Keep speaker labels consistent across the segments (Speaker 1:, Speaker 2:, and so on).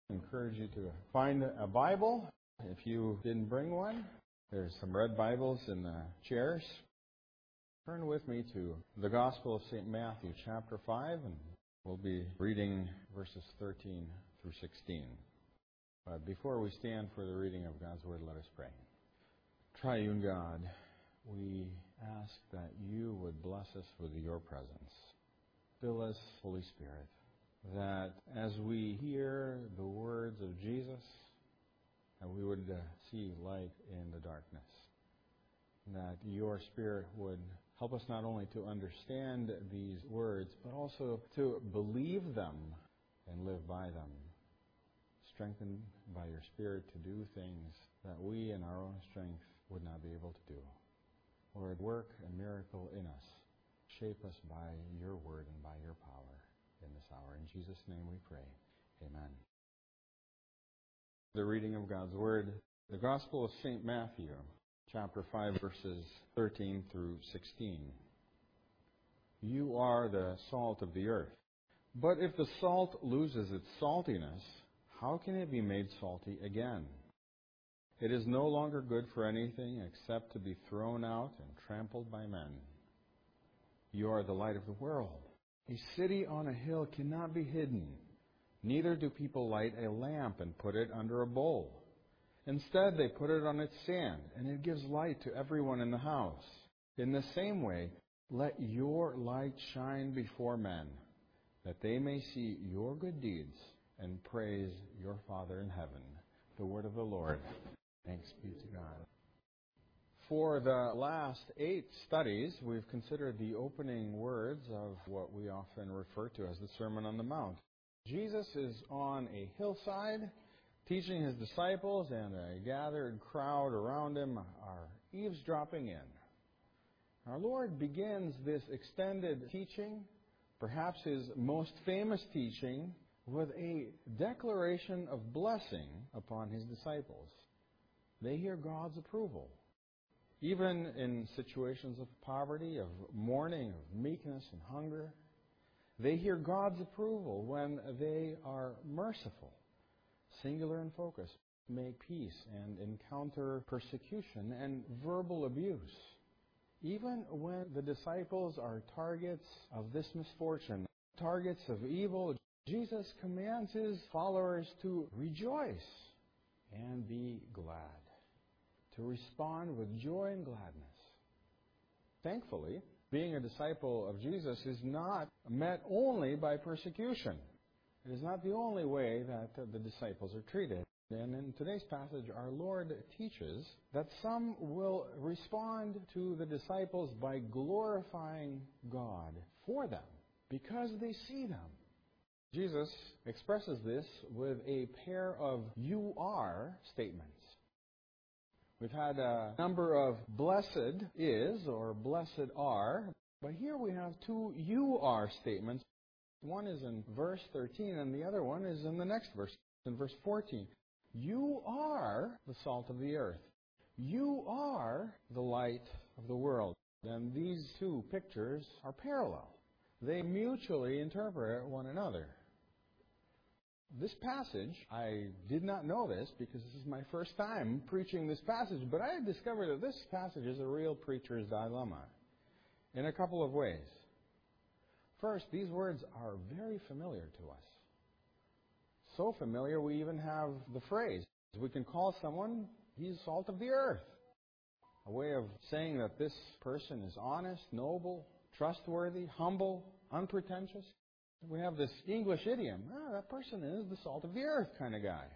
Speaker 1: I encourage you to find a Bible. If you didn't bring one, there's some red Bibles in the chairs. Turn with me to the Gospel of St. Matthew, chapter 5, and we'll be reading verses 13 through 16. But before we stand for the reading of God's Word, let us pray. Triune God, we ask that you would bless us with your presence. Fill us, Holy Spirit, that as we hear the words of Jesus, that we would see light in the darkness. That your Spirit would help us not only to understand these words, but also to believe them and live by them. Strengthened by your Spirit to do things that we in our own strength would not be able to do. Lord, work a miracle in us. Shape us by your word and by your power in this hour. In Jesus' name we pray. Amen. The reading of God's Word, the Gospel of St. Matthew, chapter 5, verses 13 through 16. You are the salt of the earth. But if the salt loses its saltiness, how can it be made salty again? It is no longer good for anything except to be thrown out and trampled by men. You are the light of the world. A city on a hill cannot be hidden. Neither do people light a lamp and put it under a bowl. Instead, they put it on its stand, and it gives light to everyone in the house. In the same way, let your light shine before men, that they may see your good deeds and praise your Father in heaven. The word of the Lord. Thanks be to God. For the last 8 studies, we've considered the opening words of what we often refer to as the Sermon on the Mount. Jesus is on a hillside teaching his disciples, and a gathered crowd around him are eavesdropping in. Our Lord begins this extended teaching, perhaps his most famous teaching, with a declaration of blessing upon his disciples. They hear God's approval. Even in situations of poverty, of mourning, of meekness and hunger, they hear God's approval when they are merciful, singular in focus, make peace, and encounter persecution and verbal abuse. Even when the disciples are targets of this misfortune, targets of evil, Jesus commands his followers to rejoice and be glad, to respond with joy and gladness. Thankfully, being a disciple of Jesus is not met only by persecution. It is not the only way that the disciples are treated. And in today's passage, our Lord teaches that some will respond to the disciples by glorifying God for them because they see them. Jesus expresses this with a pair of "you are" statements. We've had a number of blessed is or blessed are, but here we have 2 you are statements. One is in verse 13 and the other one is in the next verse, in verse 14. You are the salt of the earth. You are the light of the world. And these 2 pictures are parallel. They mutually interpret one another. This passage, I did not know this because this is my first time preaching this passage, but I discovered that this passage is a real preacher's dilemma in a couple of ways. First, these words are very familiar to us. So familiar, we even have the phrase. We can call someone, he's salt of the earth. A way of saying that this person is honest, noble, trustworthy, humble, unpretentious. We have this English idiom, that person is the salt of the earth kind of guy.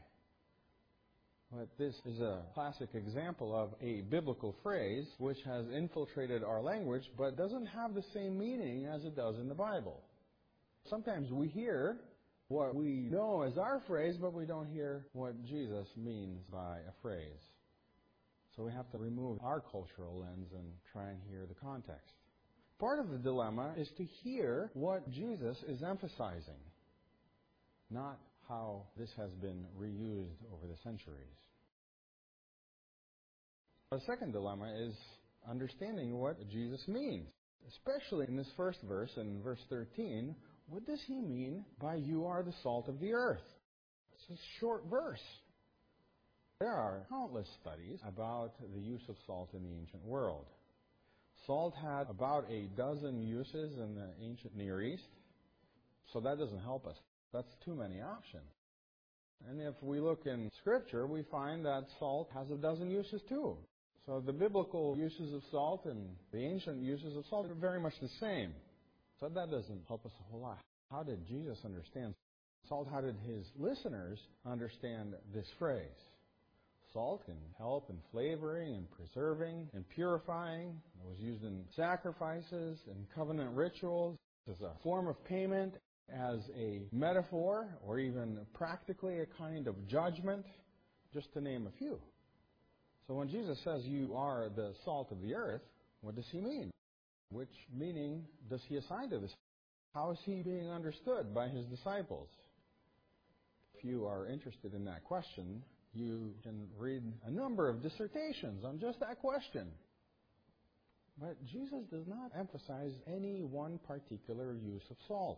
Speaker 1: But this is a classic example of a biblical phrase which has infiltrated our language but doesn't have the same meaning as it does in the Bible. Sometimes we hear what we know as our phrase, but we don't hear what Jesus means by a phrase. So we have to remove our cultural lens and try and hear the context. Part of the dilemma is to hear what Jesus is emphasizing, not how this has been reused over the centuries. The second dilemma is understanding what Jesus means, especially in this first verse, in verse 13. What does he mean by "you are the salt of the earth"? It's a short verse. There are countless studies about the use of salt in the ancient world. Salt had about a dozen uses in the ancient Near East, so that doesn't help us. That's too many options. And if we look in Scripture, we find that salt has a dozen uses too. So the biblical uses of salt and the ancient uses of salt are very much the same. So that doesn't help us a whole lot. How did Jesus understand salt? How did his listeners understand this phrase? Salt can help in flavoring and preserving and purifying. It was used in sacrifices and covenant rituals as a form of payment, as a metaphor, or even practically a kind of judgment, just to name a few. So when Jesus says you are the salt of the earth, what does he mean? Which meaning does he assign to this? How is he being understood by his disciples? If you are interested in that question, you can read a number of dissertations on just that question. But Jesus does not emphasize any one particular use of salt.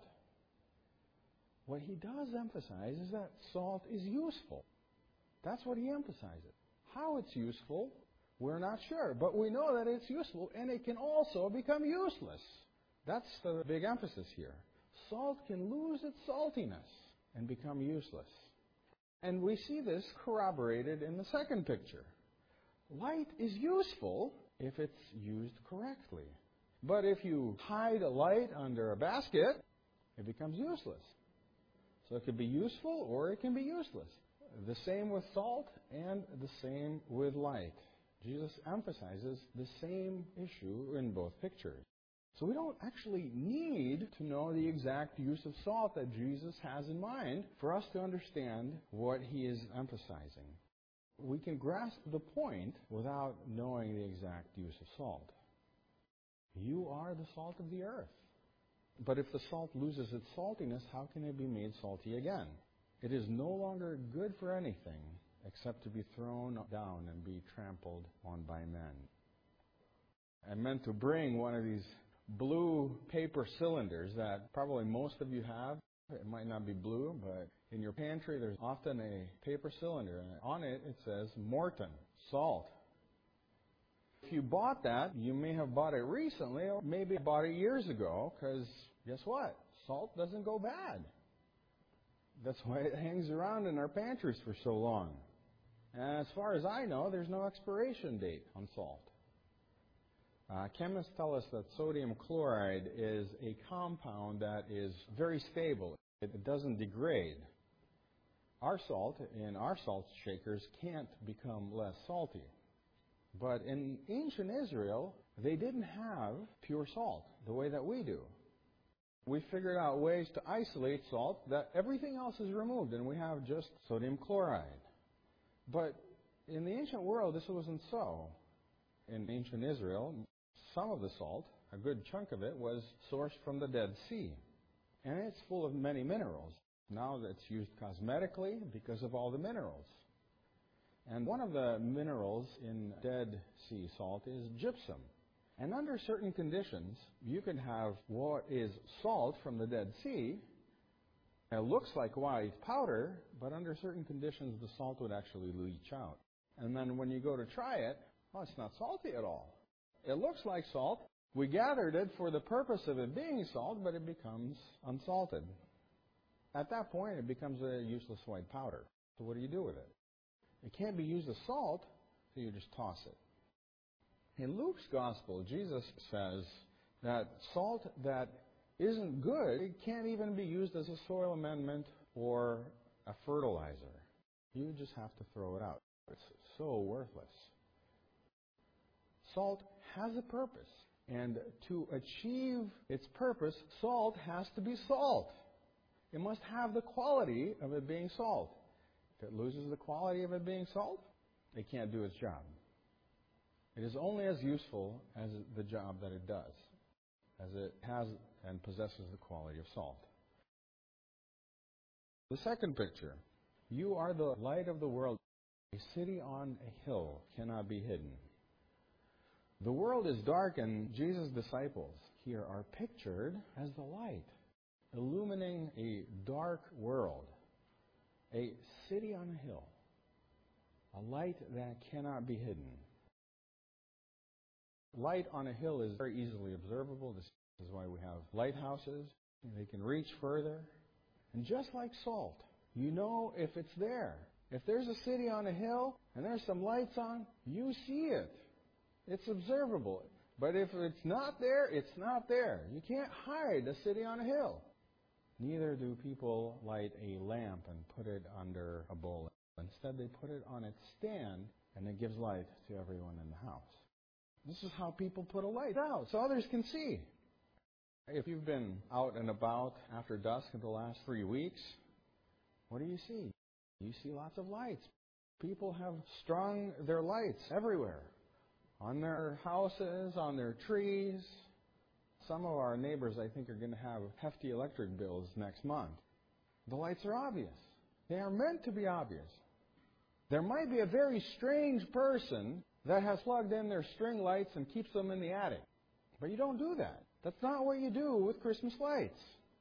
Speaker 1: What he does emphasize is that salt is useful. That's what he emphasizes. How it's useful, we're not sure. But we know that it's useful, and it can also become useless. That's the big emphasis here. Salt can lose its saltiness and become useless. And we see this corroborated in the second picture. Light is useful if it's used correctly. But if you hide a light under a basket, it becomes useless. So it can be useful or it can be useless. The same with salt and the same with light. Jesus emphasizes the same issue in both pictures. So we don't actually need to know the exact use of salt that Jesus has in mind for us to understand what he is emphasizing. We can grasp the point without knowing the exact use of salt. You are the salt of the earth. But if the salt loses its saltiness, how can it be made salty again? It is no longer good for anything except to be thrown down and be trampled on by men. I meant to bring one of these blue paper cylinders that probably most of you have. It might not be blue, but in your pantry there's often a paper cylinder, and on it says Morton, salt. If you bought that, you may have bought it recently, or maybe bought it years ago, because guess what? Salt doesn't go bad. That's why it hangs around in our pantries for so long. And as far as I know, there's no expiration date on salt. Chemists tell us that sodium chloride is a compound that is very stable. It doesn't degrade. Our salt in our salt shakers can't become less salty. But in ancient Israel, they didn't have pure salt the way that we do. We figured out ways to isolate salt that everything else is removed, and we have just sodium chloride. But in the ancient world, this wasn't so. In ancient Israel, some of the salt, a good chunk of it, was sourced from the Dead Sea. And it's full of many minerals. Now it's used cosmetically because of all the minerals. And one of the minerals in Dead Sea salt is gypsum. And under certain conditions, you can have what is salt from the Dead Sea. It looks like white powder, but under certain conditions, the salt would actually leach out. And then when you go to try it, well, it's not salty at all. It looks like salt. We gathered it for the purpose of it being salt, but it becomes unsalted. At that point, it becomes a useless white powder. So what do you do with it? It can't be used as salt, so you just toss it. In Luke's Gospel, Jesus says that salt that isn't good, it can't even be used as a soil amendment or a fertilizer. You just have to throw it out. It's so worthless. Salt has a purpose, and to achieve its purpose, salt has to be salt. It must have the quality of it being salt. If it loses the quality of it being salt, it can't do its job. It is only as useful as the job that it does, as it has and possesses the quality of salt. The second picture, you are the light of the world. A city on a hill cannot be hidden. The world is dark, and Jesus' disciples here are pictured as the light, illumining a dark world. A city on a hill, a light that cannot be hidden. Light on a hill is very easily observable. This is why we have lighthouses. They can reach further. And just like salt, you know if it's there. If there's a city on a hill and there's some lights on, you see it. It's observable. But if it's not there, it's not there. You can't hide a city on a hill. Neither do people light a lamp and put it under a bowl. Instead, they put it on its stand, and it gives light to everyone in the house. This is how people put a light out, so others can see. If you've been out and about after dusk in the last 3 weeks, what do you see? You see lots of lights. People have strung their lights everywhere. On their houses, on their trees. Some of our neighbors, I think, are going to have hefty electric bills next month. The lights are obvious. They are meant to be obvious. There might be a very strange person that has plugged in their string lights and keeps them in the attic. But you don't do that. That's not what you do with Christmas lights.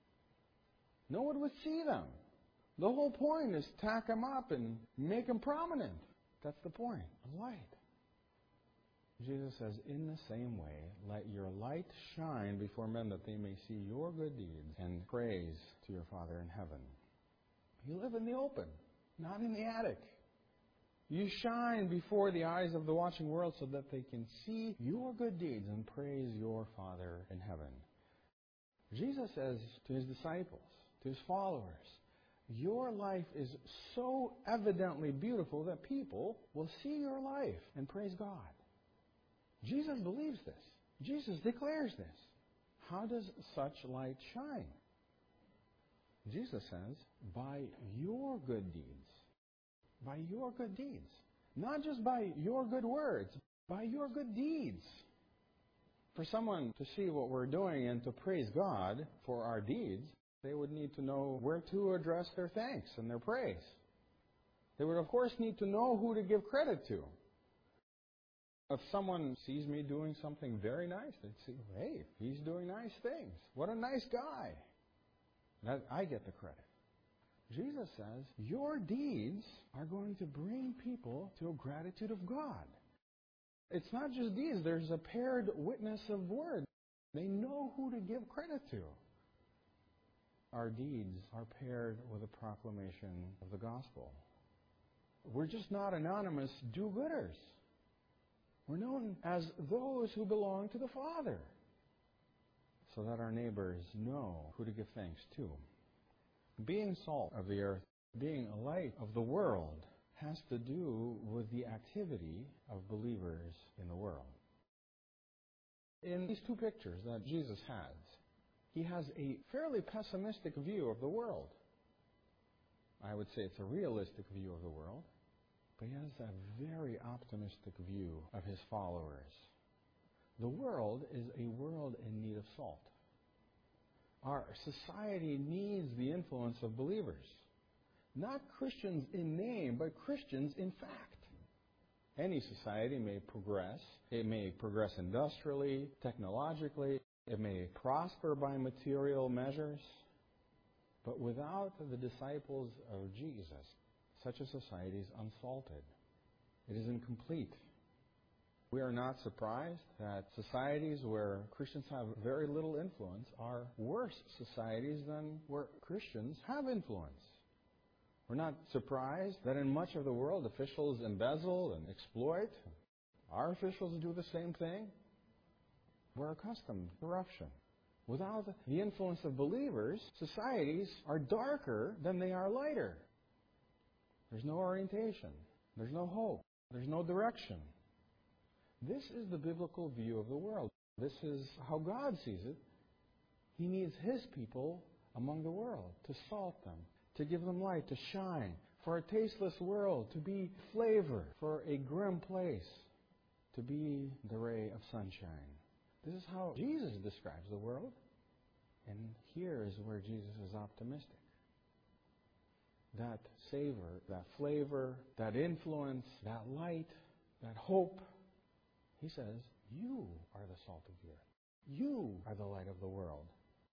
Speaker 1: No one would see them. The whole point is to tack them up and make them prominent. That's the point of light. Jesus says, in the same way, let your light shine before men that they may see your good deeds and praise to your Father in heaven. You live in the open, not in the attic. You shine before the eyes of the watching world so that they can see your good deeds and praise your Father in heaven. Jesus says to his disciples, to his followers, your life is so evidently beautiful that people will see your life and praise God. Jesus believes this. Jesus declares this. How does such light shine? Jesus says, by your good deeds. By your good deeds. Not just by your good words, by your good deeds. For someone to see what we're doing and to praise God for our deeds, they would need to know where to address their thanks and their praise. They would, of course, need to know who to give credit to. If someone sees me doing something very nice, they'd say, hey, he's doing nice things. What a nice guy. I get the credit. Jesus says, your deeds are going to bring people to a gratitude of God. It's not just deeds. There's a paired witness of word. They know who to give credit to. Our deeds are paired with a proclamation of the gospel. We're just not anonymous do-gooders. We're known as those who belong to the Father, so that our neighbors know who to give thanks to. Being salt of the earth, being a light of the world, has to do with the activity of believers in the world. In these two pictures that Jesus has, he has a fairly pessimistic view of the world. I would say it's a realistic view of the world. But he has a very optimistic view of his followers. The world is a world in need of salt. Our society needs the influence of believers. Not Christians in name, but Christians in fact. Any society may progress. It may progress industrially, technologically. It may prosper by material measures. But without the disciples of Jesus, such a society is unsalted. It is incomplete. We are not surprised that societies where Christians have very little influence are worse societies than where Christians have influence. We're not surprised that in much of the world officials embezzle and exploit. Our officials do the same thing. We're accustomed to corruption. Without the influence of believers, societies are darker than they are lighter. There's no orientation. There's no hope. There's no direction. This is the biblical view of the world. This is how God sees it. He needs His people among the world to salt them, to give them light, to shine, for a tasteless world to be flavor, for a grim place to be the ray of sunshine. This is how Jesus describes the world. And here is where Jesus is optimistic. That savor, that flavor, that influence, that light, that hope. He says, you are the salt of the earth. You are the light of the world.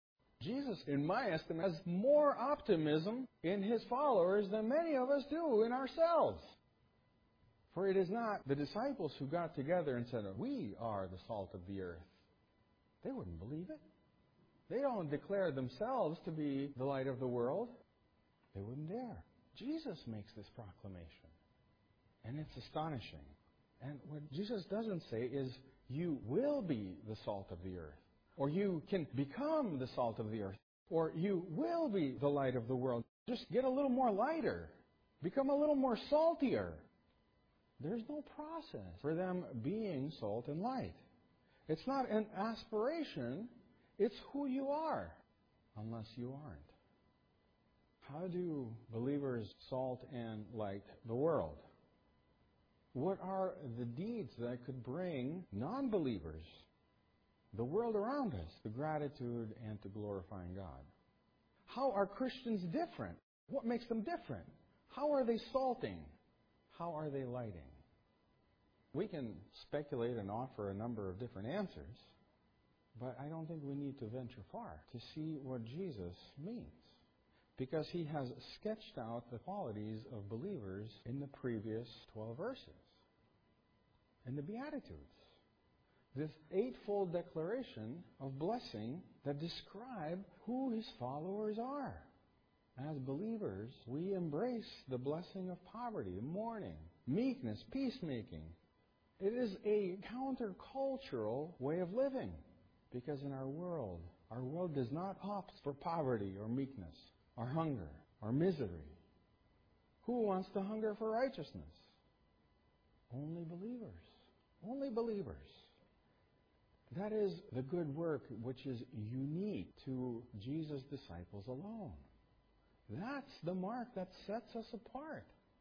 Speaker 1: Jesus, in my estimate, has more optimism in His followers than many of us do in ourselves. For it is not the disciples who got together and said, "We are the salt of the earth." They wouldn't believe it. They don't declare themselves to be the light of the world. They wouldn't dare. Jesus makes this proclamation. And it's astonishing. And what Jesus doesn't say is, you will be the salt of the earth. Or you can become the salt of the earth. Or you will be the light of the world. Just get a little more lighter. Become a little more saltier. There's no process for them being salt and light. It's not an aspiration. It's who you are, unless you aren't. How do believers salt and light the world? What are the deeds that could bring non-believers, the world around us, to gratitude and to glorifying God? How are Christians different? What makes them different? How are they salting? How are they lighting? We can speculate and offer a number of different answers, but I don't think we need to venture far to see what Jesus means, because He has sketched out the qualities of believers in the previous 12 verses, in the Beatitudes. This eightfold declaration of blessing that describe who His followers are. As believers, we embrace the blessing of poverty, mourning, meekness, peacemaking. It is a countercultural way of living, because in our world does not opt for poverty or meekness, or hunger, or misery. Who wants to hunger for righteousness? Only believers. Only believers. That is the good work which is unique to Jesus' disciples alone. That's the mark that sets us apart.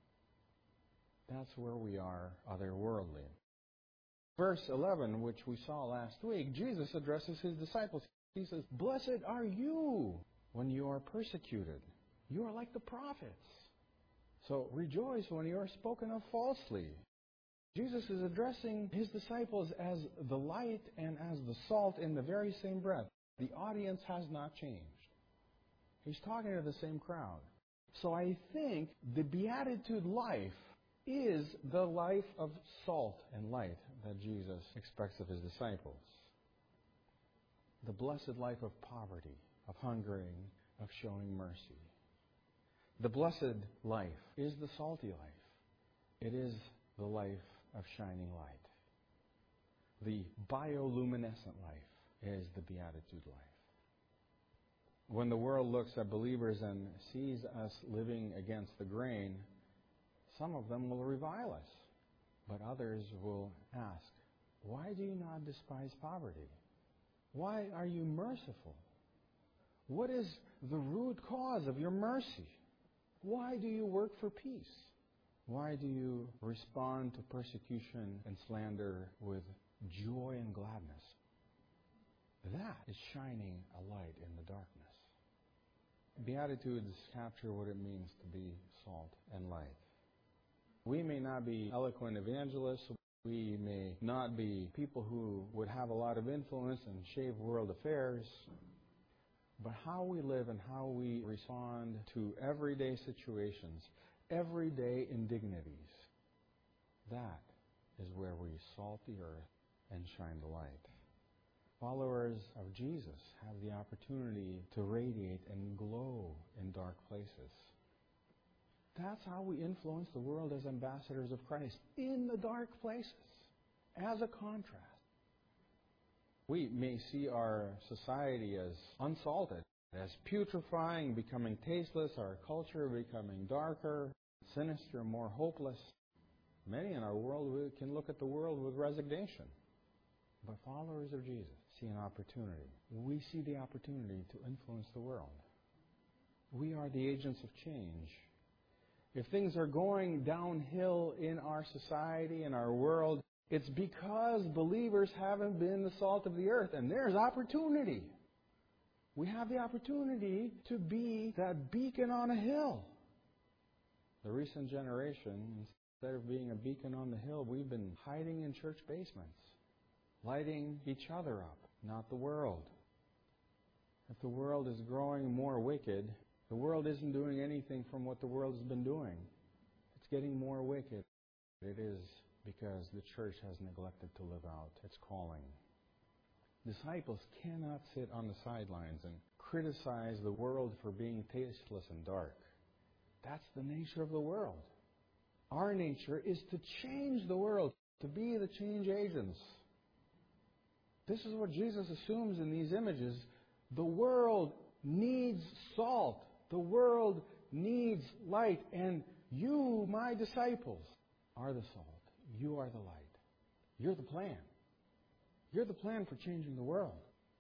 Speaker 1: That's where we are otherworldly. Verse 11, which we saw last week, Jesus addresses His disciples. He says, "Blessed are you when you are persecuted. You are like the prophets. So rejoice when you are spoken of falsely." Jesus is addressing His disciples as the light and as the salt in the very same breath. The audience has not changed. He's talking to the same crowd. So I think the Beatitude life is the life of salt and light that Jesus expects of His disciples. The blessed life of poverty, of hungering, of showing mercy. The blessed life is the salty life. It is the life of shining light. The bioluminescent life is the Beatitude life. When the world looks at believers and sees us living against the grain, some of them will revile us, but others will ask, "Why do you not despise poverty? Why are you merciful? What is the root cause of your mercy? Why do you work for peace? Why do you respond to persecution and slander with joy and gladness?" That is shining a light in the darkness. Beatitudes capture what it means to be salt and light. We may not be eloquent evangelists. We may not be people who would have a lot of influence and shape world affairs. But how we live and how we respond to everyday situations, everyday indignities, that is where we salt the earth and shine the light. Followers of Jesus have the opportunity to radiate and glow in dark places. That's how we influence the world as ambassadors of Christ, in the dark places, as a contrast. We may see our society as unsalted, as putrefying, becoming tasteless, our culture becoming darker, sinister, more hopeless. Many in our world can look at the world with resignation. But followers of Jesus see an opportunity. We see the opportunity to influence the world. We are the agents of change. If things are going downhill in our society, in our world, it's because believers haven't been the salt of the earth, and there's opportunity. We have the opportunity to be that beacon on a hill. The recent generation, instead of being a beacon on the hill, we've been hiding in church basements, lighting each other up, not the world. If the world is growing more wicked, the world isn't doing anything from what the world has been doing. It's getting more wicked. It is because the church has neglected to live out its calling. Disciples cannot sit on the sidelines and criticize the world for being tasteless and dark. That's the nature of the world. Our nature is to change the world, to be the change agents. This is what Jesus assumes in these images. The world needs salt. The world needs light. And you, my disciples, are the salt. You are the light. You're the plan. You're the plan for changing the world.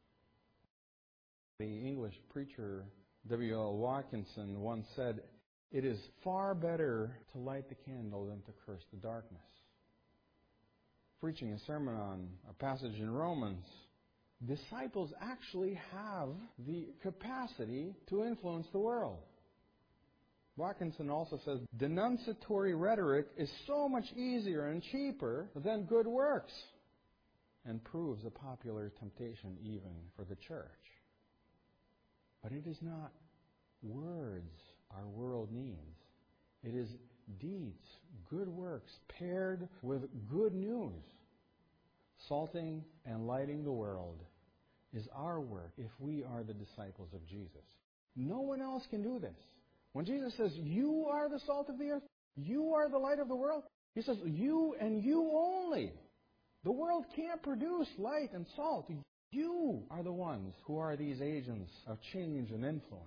Speaker 1: The English preacher W.L. Watkinson once said, "It is far better to light the candle than to curse the darkness." Preaching a sermon on a passage in Romans, disciples actually have the capacity to influence the world. Watkinson also says, denunciatory rhetoric is so much easier and cheaper than good works, and proves a popular temptation even for the church. But it is not words our world needs. It is deeds, good works, paired with good news. Salting and lighting the world is our work if we are the disciples of Jesus. No one else can do this. When Jesus says, you are the salt of the earth, you are the light of the world, He says, you and you only. The world can't produce light and salt. You are the ones who are these agents of change and influence.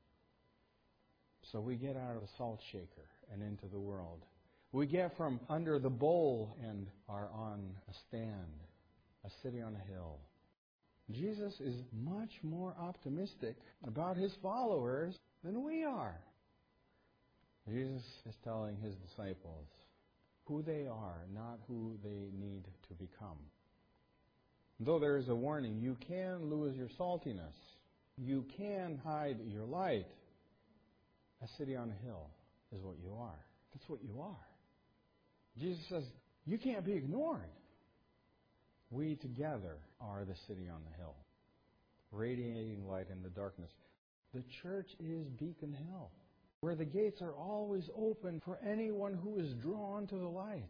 Speaker 1: So we get out of the salt shaker and into the world. We get from under the bowl and are on a stand, a city on a hill. Jesus is much more optimistic about His followers than we are. Jesus is telling His disciples who they are, not who they need to become. Though there is a warning, you can lose your saltiness. You can hide your light. A city on a hill is what you are. That's what you are. Jesus says, you can't be ignored. We together are the city on the hill, radiating light in the darkness. The church is Beacon Hill, where the gates are always open for anyone who is drawn to the light.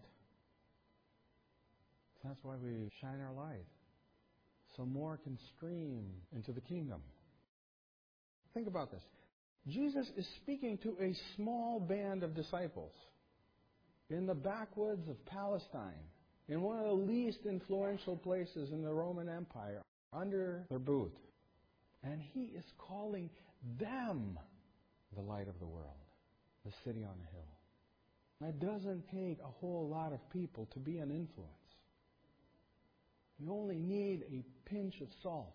Speaker 1: That's why we shine our light, so more can stream into the kingdom. Think about this. Jesus is speaking to a small band of disciples in the backwoods of Palestine, in one of the least influential places in the Roman Empire, under their boot. And He is calling them the light of the world, the city on a hill. It doesn't take a whole lot of people to be an influence. You only need a pinch of salt.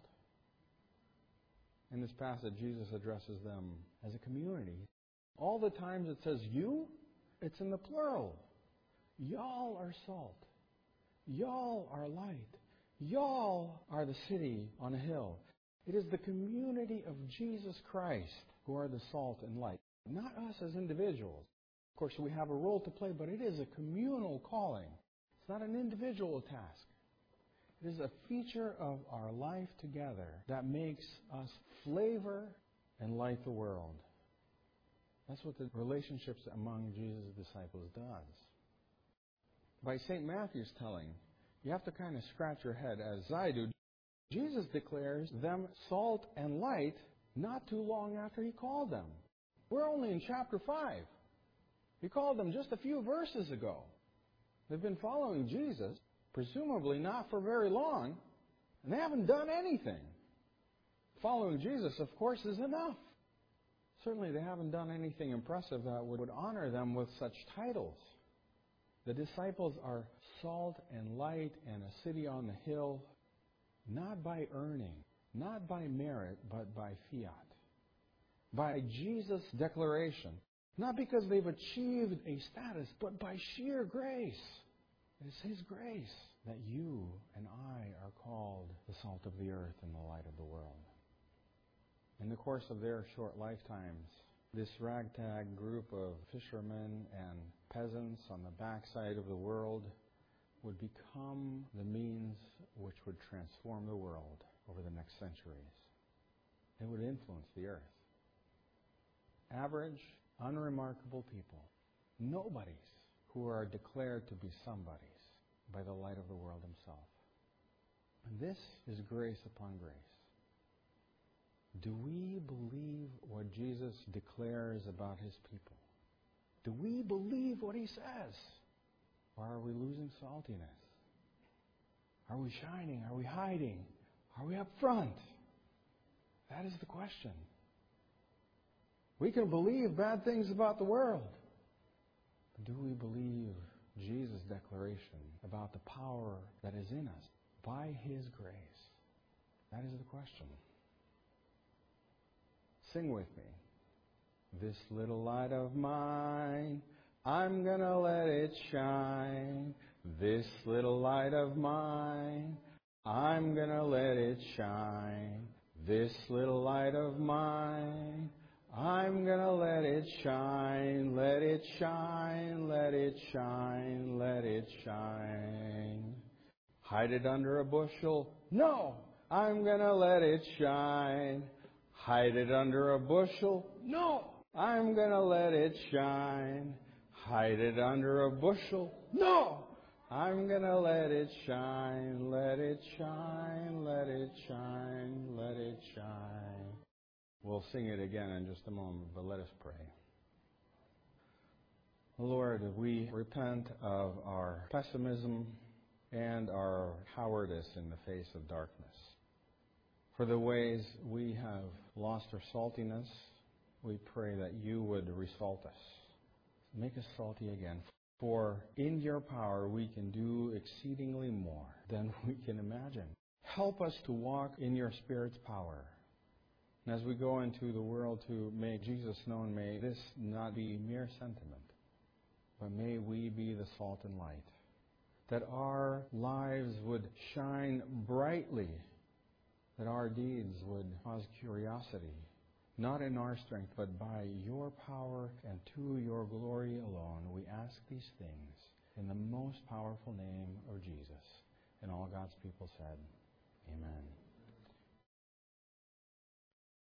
Speaker 1: In this passage, Jesus addresses them as a community. All the times it says you, it's in the plural. Y'all are salt. Y'all are light. Y'all are the city on a hill. It is the community of Jesus Christ who are the salt and light, not us as individuals. Of course, we have a role to play, but it is a communal calling. It's not an individual task. It is a feature of our life together that makes us flavor and light the world. That's what the relationships among Jesus' disciples does. By St. Matthew's telling, you have to kind of scratch your head, as I do. Jesus declares them salt and light not too long after He called them. We're only in chapter 5. He called them just a few verses ago. They've been following Jesus, presumably not for very long, and they haven't done anything. Following Jesus, of course, is enough. Certainly they haven't done anything impressive that would honor them with such titles. The disciples are salt and light and a city on the hill, not by earning, not by merit, but by fiat. By Jesus' declaration. Not because they've achieved a status, but by sheer grace. It is His grace that you and I are called the salt of the earth and the light of the world. In the course of their short lifetimes, this ragtag group of fishermen and peasants on the backside of the world would become the means which would transform the world over the next centuries. it would influence the earth. Average, unremarkable people, nobodies who are declared to be somebodies by the light of the world himself. And this is grace upon grace. Do we believe what Jesus declares about his people? Do we believe what he says? Or are we losing saltiness? Are we shining? Are we hiding? Are we up front? That is the question. We can believe bad things about the world. But do we believe Jesus' declaration about the power that is in us by his grace? That is the question. Sing with me. This little light of mine, I'm gonna let it shine. This little light of mine, I'm gonna let it shine. This little light of mine, I'm gonna let it shine. Let it shine, let it shine, let it shine. Hide it under a bushel? No, I'm gonna let it shine. Hide it under a bushel? No, I'm gonna let it shine. Hide it under a bushel? No, I'm gonna let it shine. Let it shine, let it shine, let it shine. We'll sing it again in just a moment, but let us pray. Lord, we repent of our pessimism and our cowardice in the face of darkness. For the ways we have lost our saltiness, we pray that you would resalt us. Make us salty again. For in your power we can do exceedingly more than we can imagine. Help us to walk in your Spirit's power. And as we go into the world to make Jesus known, may this not be mere sentiment, but may we be the salt and light. That our lives would shine brightly, that our deeds would cause curiosity, not in our strength, but by your power and to your glory alone. We ask these things in the most powerful name of Jesus. And all God's people said, Amen.